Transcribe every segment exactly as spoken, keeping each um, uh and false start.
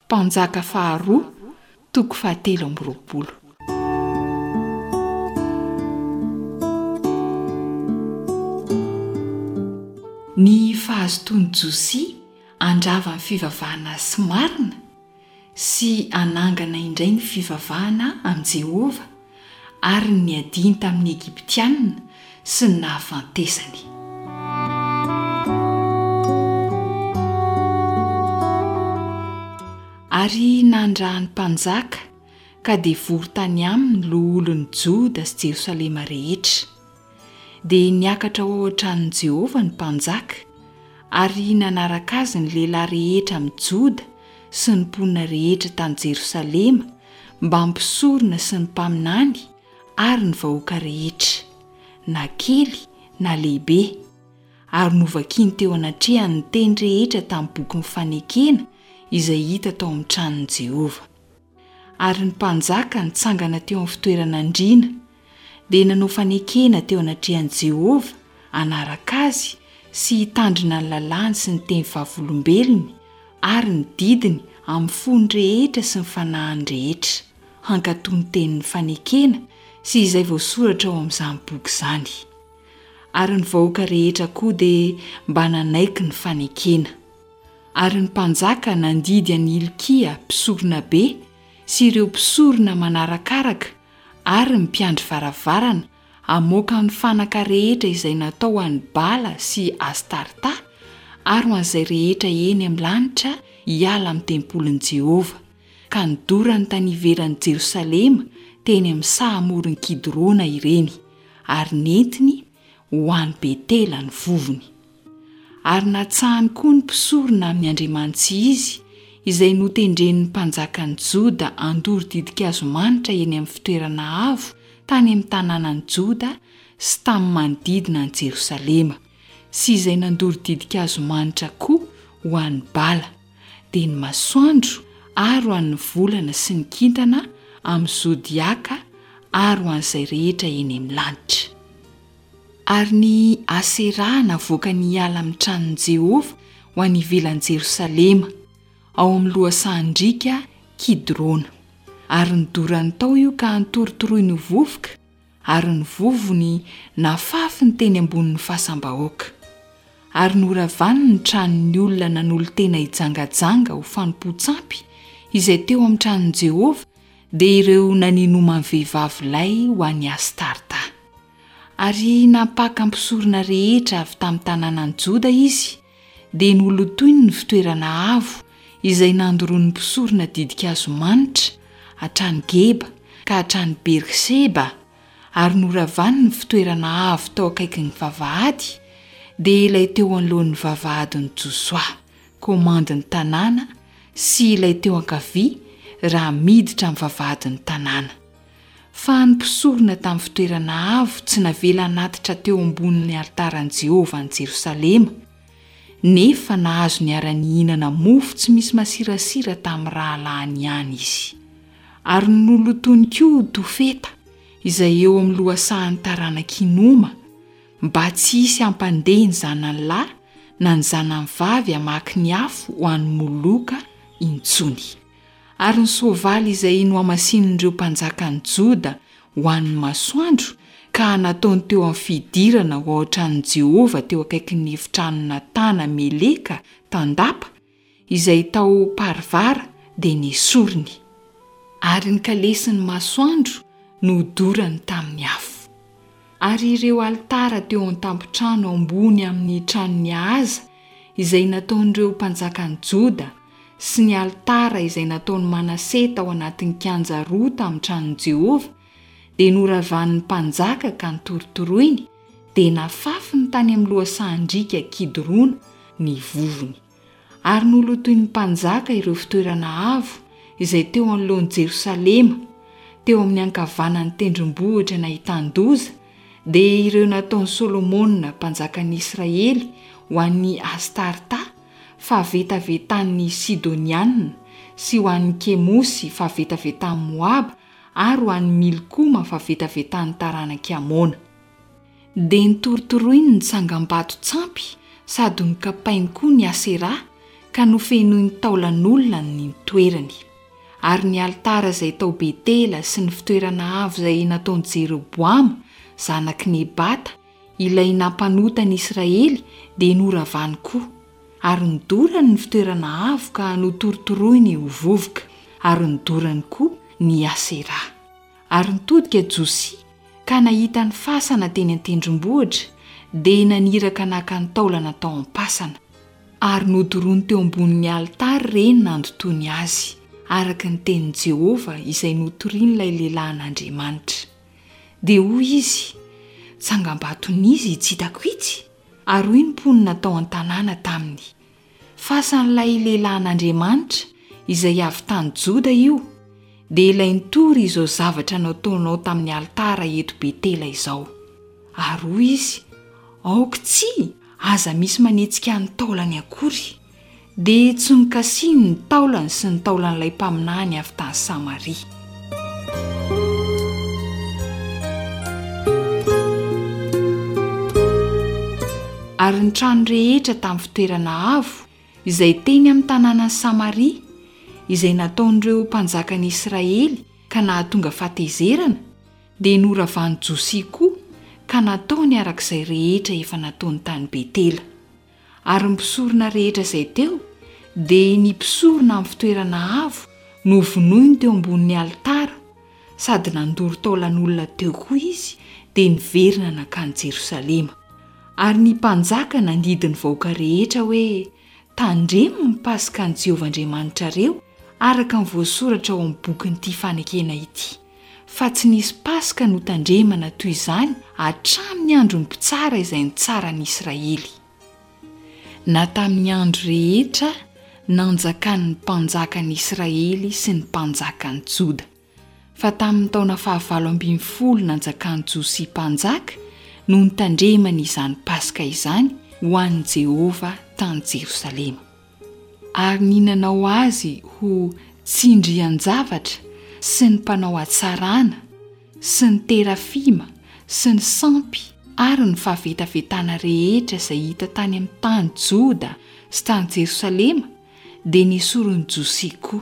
Mpanjaka faharoa toko fahatelo amby roapolo. Ny fahazotoany Josia andrava ny fivavahana sy marina sy anangana indray ny fivavahana amin'i Jehova ary ny adiany tamin'ny Egiptianina sy ny nahavantesany. Ary nandrahany mpanjaka ka dia vory tany aminy loholon'ny Joda sy Jerosalema rehetra. Dia niakatra ao an-tranon'i Jehova ny mpanjaka ary nanaraka azy ny lehilahy rehetra amin'ny Joda sy ny mponina rehetra tany Jerosalema mba hampisorona sy ny mpaminany ary ny vahoaka rehetra, na kely na lehibe, ary novakiny teo anatrehany ny teny rehetra tamin'ny boky mifanekena izay hita tao amin'ny tranon'i Jehova. Ary ny mpanjaka nitsangana teo amin'ny fitoerana andriana dia nanao fanekena teo anatrehan'i Jehova anaraka azy sy hitandrina ny lalàny sy ny teny vavolombelony ary ny didiny amin'ny fony rehetra sy ny fanahiny rehetra, hankatoy ny tenin'ny fanekena sy izay voasoratra ao amin'izany boky izany. Ary ny vahoaka rehetra koa dia mba nanaiky ny fanekena. Ary ny mpanjaka nandidy an'i Hilkia mpisorona be sy ireo mpisorona manarakaraka ary ny mpiandry varavarana hamoaka ny fanaka rehetra izay natao an'ny Bala sy Astarta ary ho an'izay rehetra eny amin'ny lanitra hiala amin'ny tempolin'i Jehova, ka nidorany tany ivelan'i Jerosalema teny amin'ny sahamoron'i Kidrona ireny, ary nentiny ho an'i Betela ny vovony. Ary natsahany koa ny mpisorona amin'ny Andriamanitra izy izay notendren'ny mpanjakan'i Joda andoro didin-kazomanitra eny amin'ny fitoerana avo tany amin'ny tanànan'i Joda sy tamin'ny manodidina ny Jerosalema, sy izay nandoro didin-kazomanitra koa ho an'ny Bala, dia ny masoandro ary ho an'ny volana sy ny kintana amin'ny zodiaka ary ho an'izay rehetra eny amin'ny lanitra. Ary ny Asera navoaka ny hiala amin'ny tranon'i Jehova ho any ivelan'i Jerosalema ao amin'ny lohasahandrika Kidrona. Ary nidorany tao io ka nitorotoroy ny vovoka ary ny vovony nafafy ny teny ambonin'ny fahasambahoaka. Ary noravaniny ny tranon'ny olona nanolo tena hijangajanga ho fanompo-tsampy izay teo amin'ny tranon'i Jehova dia ireo naninoma ny vehivavy lay ho an'ny Astarta. Ary napaka mpisorona rehetra avy tamin'ny tanànan'i Joda izy dia nolotoiny ny fitoerana avo izay nandoroan'ny mpisorona didin-kazomanitra hatrany Geba ka hatrany Berseba, ary noravaniny ny fitoerana avo tao akaikin'ny vavahady dia ilay teo anoloan'ny vavahadin'i Josoa, komandin'ny tanàna, sy ilay teo ankavia raha miditra amin'ny vavahadin'ny tanàna. Fa ny mpisorona tamin'ny fitoerana avo tsy navela natitra teo ambonin'ny altaran'i Jehova any Jerosalema, nefa nahazo ny ara-nihinana mofo tsy misy masirasira tamin'ny rahalahiny ihany izy. Ary nolotony koa Tofeta izay eo amin'ny lohasahan'ny taranaka Inoma mba tsy hisy hampandeha ny zanany lahy na ny zanany vavy hamaky ny afo ho an'ny Moloka intsony. Ary ny soavaly izay nohamasin'ireo mpanjakan'i Joda ho an'ny masoandro ka nataony teo amin'ny fidirana ho ao-tranon'i Jehova teo akaikin'ny efitranona tana Meleka tandapa izay tao Parvara dia nesoriny. Ary ny kalesin'ny masoandro nodorany tamin'ny afo. Ary ireo altara teo an-tampotrano ambony amin'ny tranon'ny Ahaza izay nataon'ireo mpanjakan'i Joda sy ny altara izay nataon'ny Manase tao anatin'ny kianja roa tamin'ny tranon'i Jehova dia noravan'ny mpanjaka ka nitorotoroiny dia nafafy ny tany amin'ny lohasahandrika Kidrona ny vovony. Ary nolotoin'ny mpanjaka ireo fitoerana avo izay teo anoloan'i Jerosalema teo amin'ny ankavanan'ny tendrombohitra nahitan-doza dia ireo nataon'i Solomona mpanjakan'i Israely ho an'ny Astarta fahavetavetan'ny Sidonianina sy ho an'ny Kemosy fahavetavetan'ny Moaba ary ho an'ny Milkoma fahavetavetan'ny taranaki Amona. Dia nitorotoroiny ny tsangam-bato tsampy sady nikapainy koa ny Asera ka nofenoy ny taolan'olona ny toerany. Ary ny altara izay tao Betela sy ny fitoerana avo izay nataony Jeroboama zanaky Nebata ilay nampanota ny Israely dia noravany koa. Ary nidorany ny fitoerana avo ka notorotoroiny ho vovoka, ary nidorany koa ny Asera. Ary nitodika Josia ka nahita ny fasana teny an-tendrombohitra dia naniraka naka ny taolana tao am-pasana, ary nodorony teo ambonin'ny altara ireny nandotony azy, araka ny tenin'i Jehovah izay notorian'ilay lehilahy n'Andriamanitra. Dia hoy izy, tsangam-batonizy tsy hitako itsy, ary hoy ny mponina tao an-tanàna taminy, fasan'ilay lehilahy n'Andriamanitra izay avy tany Joda io, dia ilay nitory izao zavatra nataonao tamin'ny altara eto Betela izao. Ary hoy izy, aoka tsy, aza misy manetsika ny taolany akory, dia tsy nikasiny ny taolany sy ny taolan'ilay mpaminany avy tany Samaria. Ary ny trano rehetra tamin'ny fitoerana avo izay teny amin'ny tanànan'i Samaria, izay nataon'ireo mpanjakan'i Israely ka nahatonga fahatezerana, dia noravany Josia koa ka nataony arak'izay rehetra efa nataony tany Betela. Ary ny mpisorona rehetra izay teo dia ny mpisorona amin'ny fitoerana avo novonoiny teo ambonin'ny altara, sady nandoro taolan'olona teo koa izy dia niverina nakany Jerosalema. Ary ny mpanjaka nandidi ny vahoaka rehetra hoe tandremo ny pasika ny Jehovahandriamanitrareo araka ny voasoratra ao amin'ny bokin'ity fanekena ity. Fa tsy nisy pasika no tandremana toy izany hatramin'ny andron'ny mpitsara izay ny tsaran'i Israely. Na tamin'ny andro rehetra nanjakan'ny mpanjakan'i Israely sy ny mpanjakan'i Joda. Fa tamin'ny taona fahavalo ambin'ny folo nanjakan'i Josia mpanjaka no nitandremana izany pasika izany ho an'i Jehovah tany Jerosalema. Ary ny nanao azy ho tsindrian-javatra sy ny mpanao atsarana sy ny terafima sy ny sampy ary ny fahavetafetana rehetra izay hita tany amin'ny tany Joda sy tany Jerosalema dia nisorony Josia koa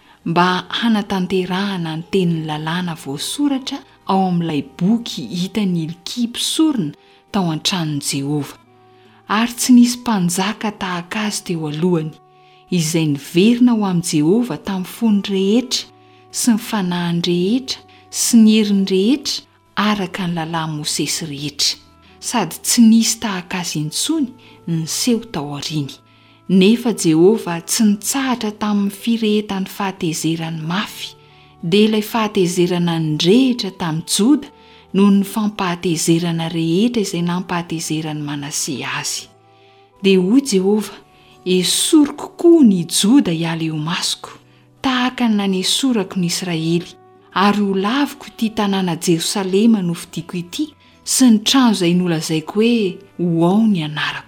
mba hanatanterahana ny tenin'ny lalàna voasoratra ao amin'ilay boky hitany Ilkia mpisorona tao an-tranon'i Jehovah. Ary tsy nisy mpanjaka tahaka azy teo alohany, izay niverina ho amin'i Jehovah tamin'ny fony rehetra sy ny fanahiny rehetra sy ny heriny rehetra araka ny lalàna Mosesy rehetra, sady tsy nisy tahaka azy intsony niseho tao aoriany. Nefa Jehovah tsy nitsahatra tamin'ny firehetany fahatezerany mafy, dia ilay fahatezerana nyrehitra tamin'ny Joda noho ny fampahatezerana rehetra izay nampahatezerany Manase azy. Dia hoy Jehovah, esoriko koa ny Joda hiala eo masoko, tahaka ny nanesorako ny Israely, ary ho laviko ity tanàna Jerosalema novidiako ity sy ny trano izay nolazaiko hoe ho ao ny anarako.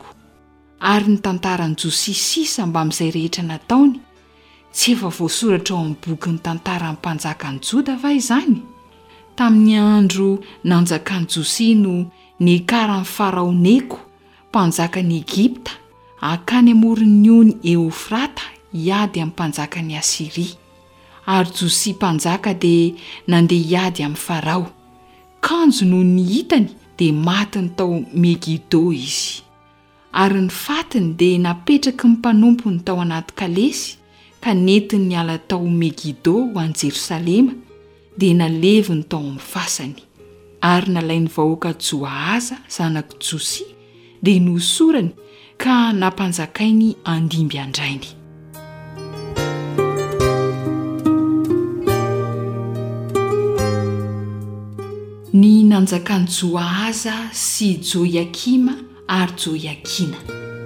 Ary ny tantaran'i Josia sisa mba amin'izay rehetra nataony, tsy efa voasoratra ao amin'ny bokin'ny tantaran'ny mpanjakan'i Joda va izany? Tamin'ny andro nanjakan'i Josia no niakaran'ny Farao Neko, mpanjakan'i Egipta, akany amoron'ny ony Eufrata hiady amin'ny mpanjakan'i Asiria. Ary Josia mpanjaka dia nandeha hiady amin'ny Farao. Kanjo no ny hitany dia matiny tao Megido izy. Ary ny fatiny dia napetraky ny mpanompony tao anaty kalesy ka netiny niala tao Megido ho an'i Jerosalema, dia naleviny tao amin'ny fasany. Ary nalainy vahoaka Joaza zanaka Josia dia nosorany ka nampanjakainy andimby andrainy. Ny nanjakan'i Joaza sy Joiakima ary Joiakina.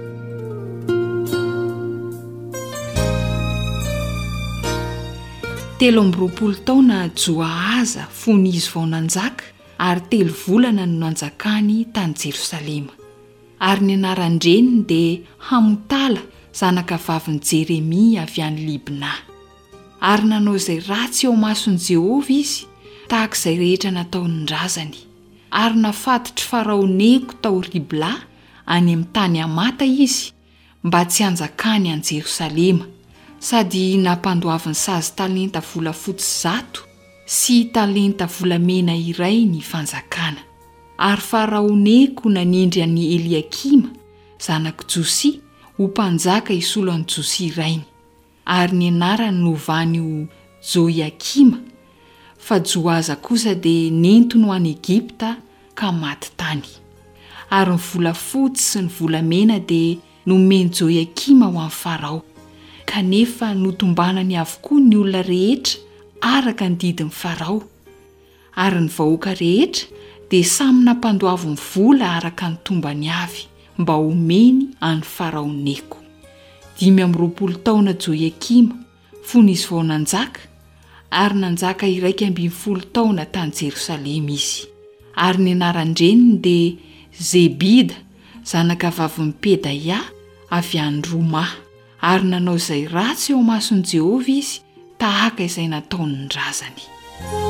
Telo amby roapolo taona Joaza fony izy vao nanjaka, ary telo volana no nanjakany tany Jerosalema. Ary ny anaran-dreniny dia Hamotala zanaka vavin'i Jeremia avy any Libna. Ary nanao izay ratsy eo mason'i Jehovah izy, tahaka izay rehetra nataony ny razany. Ary nafatotry Farao Neko tao Ribla any amin'ny tany Amata izy, mba tsy hanjakany an Jerosalema, sady nampandoaviny sazy talenta volafotsy zato sy talenta volamena iray ny fanjakana. Ary Farao Neko nanindry any Eliakima zanaka Josia ho mpanjaka isolo an Josia rainy, ary ny anarany novany ho Joiakima, fa Joaza kosa dia nentiny ho any Egipta ka maty tany. Ary ny volafotsy sy ny volamena dia nomeny Joiakima ho an'ny Farao, kanefa notombanany avokoa ny olona rehetra araka ny didin'ny Farao, ary ny vahoaka rehetra dia samy nampandoavy ny vola araka ny tombany avy mba homeny an'ny Farao Neko. Dimy amby roapolo taona Joiakima fony izy vao nanjaka, ary nanjaka iraika ambin'ny folo taona tany Jerosalema izy. Ary ny anaran-dreniny dia Zebida zanaka vavin'ny Pedaia avy any Roma, ary nanao izay ratsy eo amason'i Jehovah izy tahaka izay nataony ny razany.